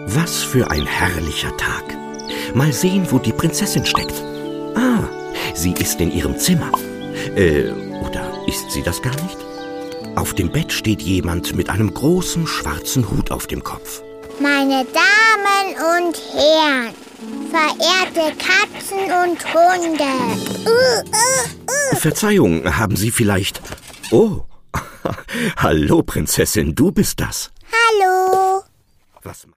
Was für ein herrlicher Tag. Mal sehen, wo die Prinzessin steckt. Ah, sie ist in ihrem Zimmer. Oder ist sie das gar nicht? Auf dem Bett steht jemand mit einem großen schwarzen Hut auf dem Kopf. Meine Damen und Herren, verehrte Katzen und Hunde. Verzeihung, haben Sie vielleicht... Oh, hallo Prinzessin, du bist das. Hallo. Was...